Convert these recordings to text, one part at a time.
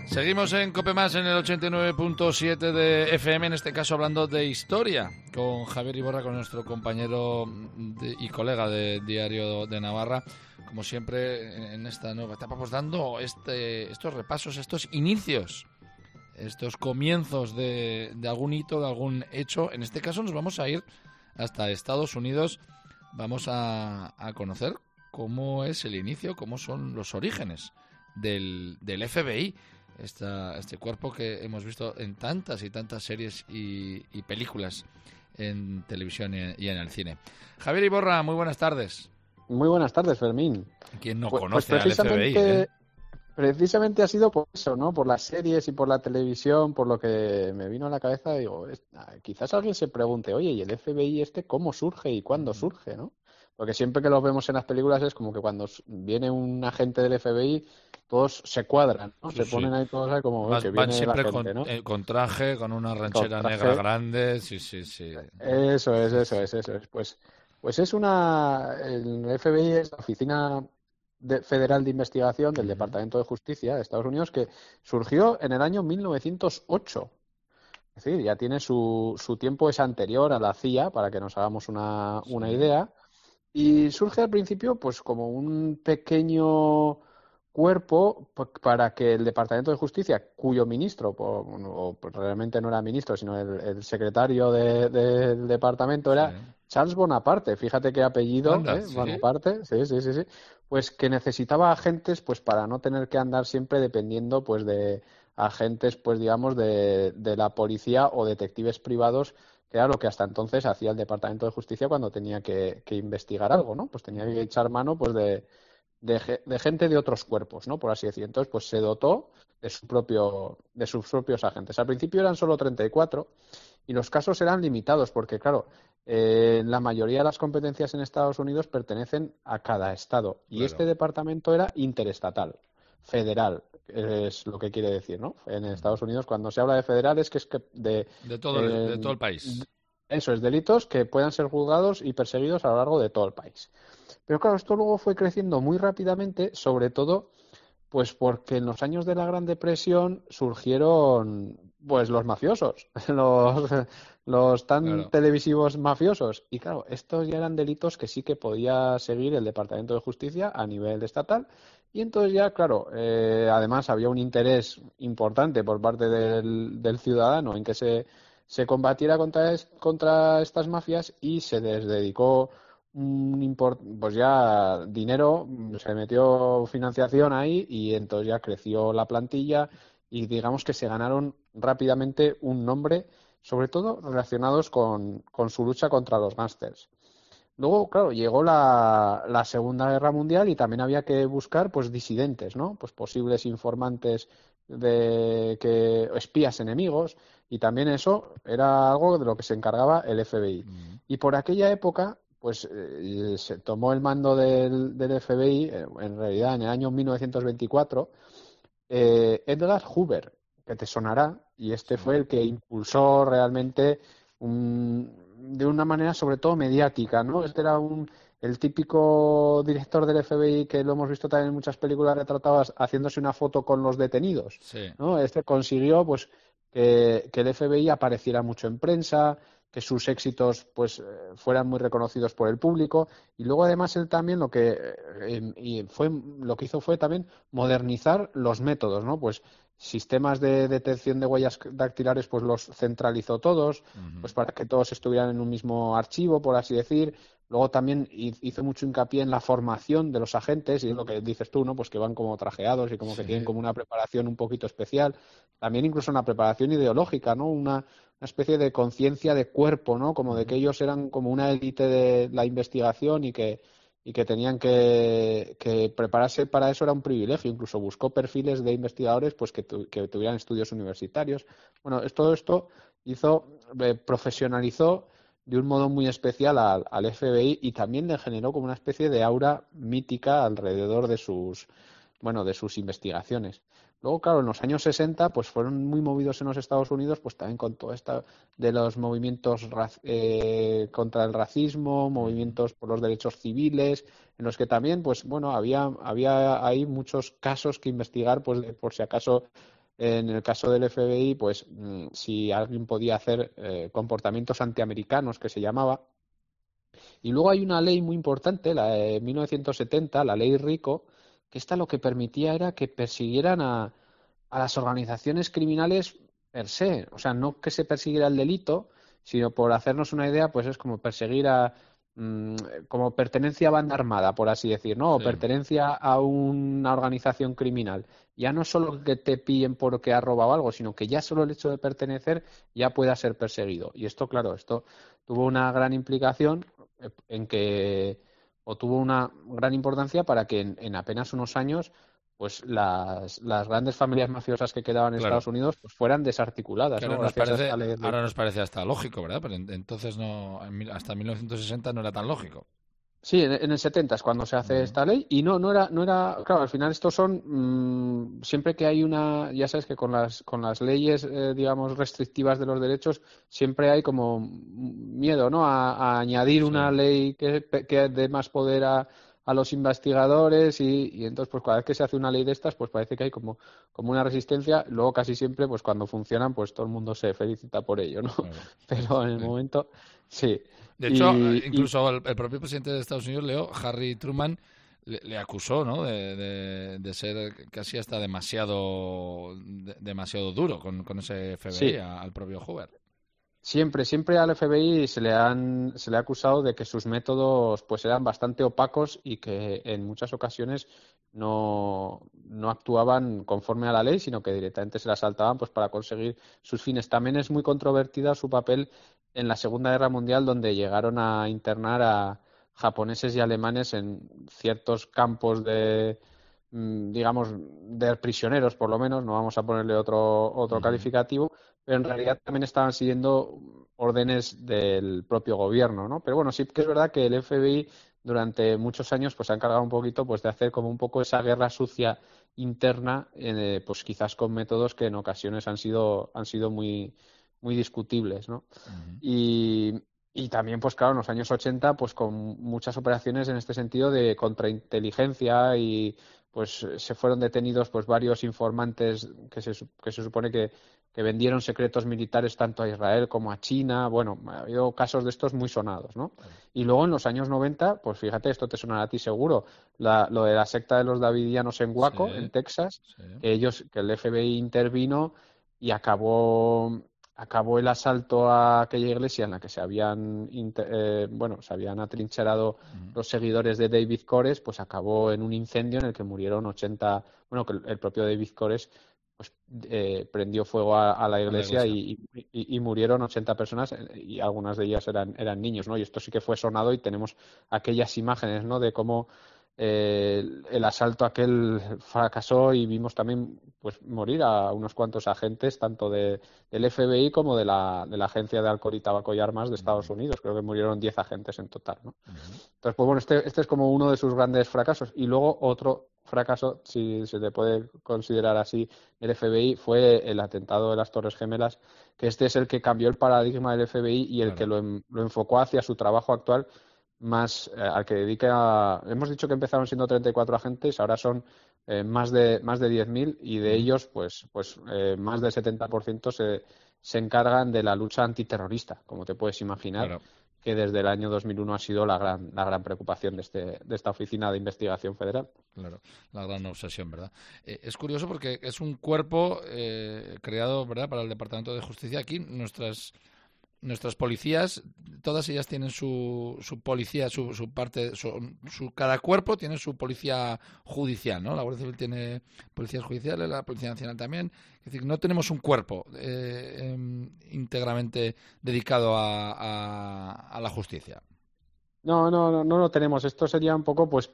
Seguimos en COPE+, en el 89.7 de FM, en este caso hablando de historia, con Javier Iborra, con nuestro compañero y colega de Diario de Navarra. Como siempre, en esta nueva etapa, pues dando estos repasos, estos inicios, estos comienzos de algún hito, de algún hecho. En este caso nos vamos a ir hasta Estados Unidos. Vamos a conocer cómo es el inicio, cómo son los orígenes del FBI. Este cuerpo que hemos visto en tantas y tantas series y películas en televisión y en el cine. Javier Iborra, muy buenas tardes. Muy buenas tardes, Fermín. ¿Quién no conoce al FBI? Precisamente ha sido por eso, ¿no? Por las series y por la televisión, por lo que me vino a la cabeza. Digo, quizás alguien se pregunte, oye, ¿y el FBI cómo surge y cuándo surge, no? Porque siempre que lo vemos en las películas es como que cuando viene un agente del FBI, todos se cuadran, ¿no? Se ponen ahí todos ahí como que viene siempre la gente, ¿no? Con traje, con una ranchera negra grande, sí. Eso es. Pues es el FBI es la Oficina Federal de Investigación del Departamento de Justicia de Estados Unidos, que surgió en el año 1908. Es decir, ya tiene su tiempo, es anterior a la CIA, para que nos hagamos una idea. Y surge al principio pues como un pequeño cuerpo para que el Departamento de Justicia, cuyo ministro, realmente no era ministro, sino el secretario del departamento era Charles Bonaparte. Fíjate qué apellido, Anda, ¿sí? Bonaparte, sí. Pues que necesitaba agentes pues para no tener que andar siempre dependiendo pues de agentes pues digamos de la policía o detectives privados, que era lo que hasta entonces hacía el Departamento de Justicia cuando tenía que investigar algo, ¿no? Pues tenía que echar mano pues de gente de otros cuerpos, ¿no? Por así decir. Entonces, pues se dotó de sus propios agentes. Al principio eran solo 34 y los casos eran limitados porque, claro, la mayoría de las competencias en Estados Unidos pertenecen a cada estado y este departamento era interestatal, federal, es lo que quiere decir, ¿no? En Estados Unidos, cuando se habla de federal es que de todo el país. Eso es, delitos que puedan ser juzgados y perseguidos a lo largo de todo el país. Pero claro, esto luego fue creciendo muy rápidamente, sobre todo pues porque en los años de la Gran Depresión surgieron pues los mafiosos, los tan televisivos mafiosos. Y claro, estos ya eran delitos que sí que podía seguir el Departamento de Justicia a nivel estatal. Y entonces ya, claro, además había un interés importante por parte del ciudadano en que se combatiera contra estas mafias y se les dedicó pues ya dinero, se metió financiación ahí y entonces ya creció la plantilla y digamos que se ganaron rápidamente un nombre, sobre todo relacionados con su lucha contra los gángsters. Luego, claro, llegó la Segunda Guerra Mundial y también había que buscar pues disidentes, ¿no? Pues posibles informantes espías enemigos, y también eso era algo de lo que se encargaba el FBI. Y por aquella época pues se tomó el mando del FBI, en realidad en el año 1924, Edgar Hoover, que te sonará, y fue el que impulsó realmente de una manera sobre todo mediática, ¿no? Este era el típico director del FBI que lo hemos visto también en muchas películas retratadas haciéndose una foto con los detenidos, ¿no? Consiguió pues que el FBI apareciera mucho en prensa, que sus éxitos pues fueran muy reconocidos por el público, y luego además él también lo que hizo fue también modernizar los métodos, ¿no? Pues sistemas de detección de huellas dactilares pues los centralizó todos, pues para que todos estuvieran en un mismo archivo, por así decir. Luego también hizo mucho hincapié en la formación de los agentes, y es lo que dices tú, ¿no? Pues que van como trajeados y como que tienen como una preparación un poquito especial. También incluso una preparación ideológica, ¿no? Una especie de conciencia de cuerpo, ¿no? Como de que ellos eran como una élite de la investigación y que tenían que prepararse para eso era un privilegio. Incluso buscó perfiles de investigadores pues que tuvieran estudios universitarios. Bueno, todo esto profesionalizó de un modo muy especial al FBI, y también le generó como una especie de aura mítica alrededor de sus investigaciones. Luego, claro, en los años 60 pues fueron muy movidos en los Estados Unidos, pues también con todo esto de los movimientos contra el racismo, movimientos por los derechos civiles, en los que también pues bueno había ahí muchos casos que investigar, pues por si acaso en el caso del FBI, pues si alguien podía hacer comportamientos antiamericanos, que se llamaba. Y luego hay una ley muy importante, la de 1970, la ley RICO, que esta lo que permitía era que persiguieran a las organizaciones criminales per se. O sea, no que se persiguiera el delito, sino por hacernos una idea, pues es como perseguir mm, como pertenencia a banda armada, por así decir, ¿no? O Sí. pertenencia a una organización criminal. Ya no solo que te pillen porque has robado algo, sino que ya solo el hecho de pertenecer ya pueda ser perseguido. Y esto, claro, esto tuvo una gran implicación en que, o tuvo una gran importancia para que en apenas unos años pues las grandes familias mafiosas que quedaban en Claro. Estados Unidos pues fueran desarticuladas, Claro, ¿no? Gracias a esta ley. ahora nos parece hasta lógico, ¿verdad? Pero entonces no, hasta 1960 no era tan lógico. Sí, en el 70 es cuando se hace Ujú. esta ley y no era, claro, al final estos son, siempre que hay una, ya sabes que con las leyes, digamos, restrictivas de los derechos, siempre hay como miedo, ¿no? A añadir Sí, una ley que dé más poder a los investigadores y entonces, pues cada vez que se hace una ley de estas, pues parece que hay como una resistencia. Luego casi siempre, pues cuando funcionan, pues todo el mundo se felicita por ello, ¿no? claro. Pero en el Sí. momento, sí. De hecho, Y incluso el propio presidente de Estados Unidos, Leo, Harry Truman, le acusó, ¿no? De ser casi hasta demasiado duro con ese FBI sí. al propio Hoover. Siempre al FBI se le ha acusado de que sus métodos pues eran bastante opacos y que en muchas ocasiones no actuaban conforme a la ley, sino que directamente se la saltaban pues para conseguir sus fines. También es muy controvertida su papel en la Segunda Guerra Mundial, donde llegaron a internar a japoneses y alemanes en ciertos campos digamos, de prisioneros, por lo menos, no vamos a ponerle otro Ujú. calificativo, pero en realidad también estaban siguiendo órdenes del propio gobierno, ¿no? Pero bueno, sí que es verdad que el FBI durante muchos años pues se ha encargado un poquito pues de hacer como un poco esa guerra sucia interna, pues quizás con métodos que en ocasiones han sido muy discutibles, ¿no? Ujú. Y, y también, pues claro, en los años 80, pues con muchas operaciones en este sentido de contrainteligencia y pues se fueron detenidos pues varios informantes que se supone que vendieron secretos militares tanto a Israel como a China. Bueno, ha habido casos de estos muy sonados, ¿no? Claro. Y luego en los años 90, pues fíjate, esto te sonará a ti seguro, lo de la secta de los Davidianos en Waco, en Sí, Texas, sí. que el FBI intervino y acabó el asalto a aquella iglesia en la que se habían atrincherado Ujú. los seguidores de David Koresh, pues acabó en un incendio en el que murieron 80, bueno, que el propio David Koresh pues prendió fuego a la A la iglesia iglesia. y murieron 80 personas y algunas de ellas eran niños, ¿no? Y esto sí que fue sonado y tenemos aquellas imágenes, ¿no? De cómo el asalto aquel fracasó y vimos también pues morir a unos cuantos agentes tanto del FBI como de la Agencia de Alcohol y Tabaco y Armas de Estados Ujú. Unidos. Creo que murieron 10 agentes en total, ¿no? Ujú. Entonces, pues bueno, este es como uno de sus grandes fracasos. Y luego otro fracaso, si se le puede considerar así, del FBI fue el atentado de las Torres Gemelas, que este es el que cambió el paradigma del FBI y el que Claro. lo enfocó hacia su trabajo actual más al que dedica. Hemos dicho que empezaron siendo 34 agentes, ahora son más de 10.000 y de Ujú. ellos, pues más del 70% se encargan de la lucha antiterrorista, como te puedes imaginar, Claro. que desde el año 2001 ha sido la gran preocupación de esta Oficina de Investigación Federal. Claro, la gran obsesión, ¿verdad? Es curioso porque es un cuerpo creado, ¿verdad?, para el Departamento de Justicia. Aquí nuestras policías, todas ellas tienen su policía, su parte, cada cuerpo tiene su policía judicial, ¿no? La Guardia Civil tiene policías judiciales, la Policía Nacional también. Es decir, no tenemos un cuerpo íntegramente dedicado a la justicia. No, no, no, no lo tenemos. Esto sería un poco, pues,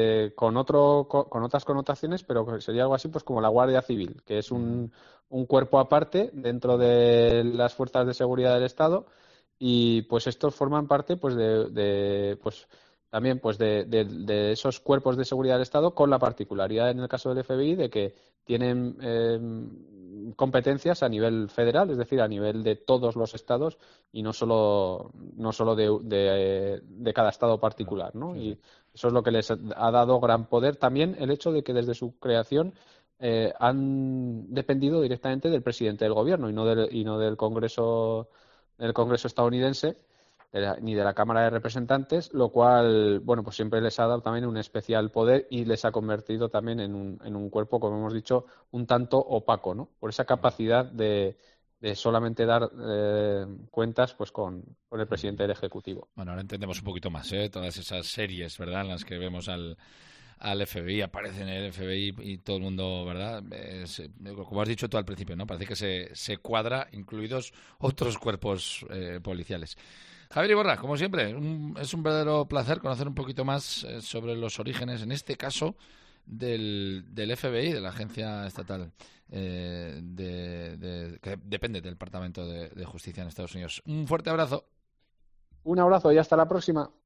con otras connotaciones, pero que sería algo así, pues, como la Guardia Civil, que es Ujú. un cuerpo aparte dentro de las fuerzas de seguridad del Estado, y pues estos forman parte, pues, pues, también, pues, de esos cuerpos de seguridad del Estado, con la particularidad en el caso del FBI de que tienen competencias a nivel federal, es decir, a nivel de todos los estados y no solo de cada estado Claro, particular, ¿no? sí, sí. Y eso es lo que les ha dado gran poder. También el hecho de que desde su creación han dependido directamente del presidente del gobierno y no del Congreso estadounidense, ni de la Cámara de Representantes, lo cual, bueno, pues siempre les ha dado también un especial poder y les ha convertido también en un cuerpo, como hemos dicho, un tanto opaco, ¿no? Por esa capacidad de solamente dar cuentas pues con el presidente del Ejecutivo. Bueno, ahora entendemos un poquito más, todas esas series, ¿verdad?, en las que vemos al FBI, aparece en el FBI y todo el mundo, ¿verdad? Como has dicho tú al principio, ¿no? Parece que se cuadra, incluidos otros cuerpos policiales. Javier Iborra, como siempre, es un verdadero placer conocer un poquito más sobre los orígenes, en este caso, del FBI, de la Agencia Estatal que depende del Departamento de Justicia en Estados Unidos. Un fuerte abrazo. Un abrazo y hasta la próxima.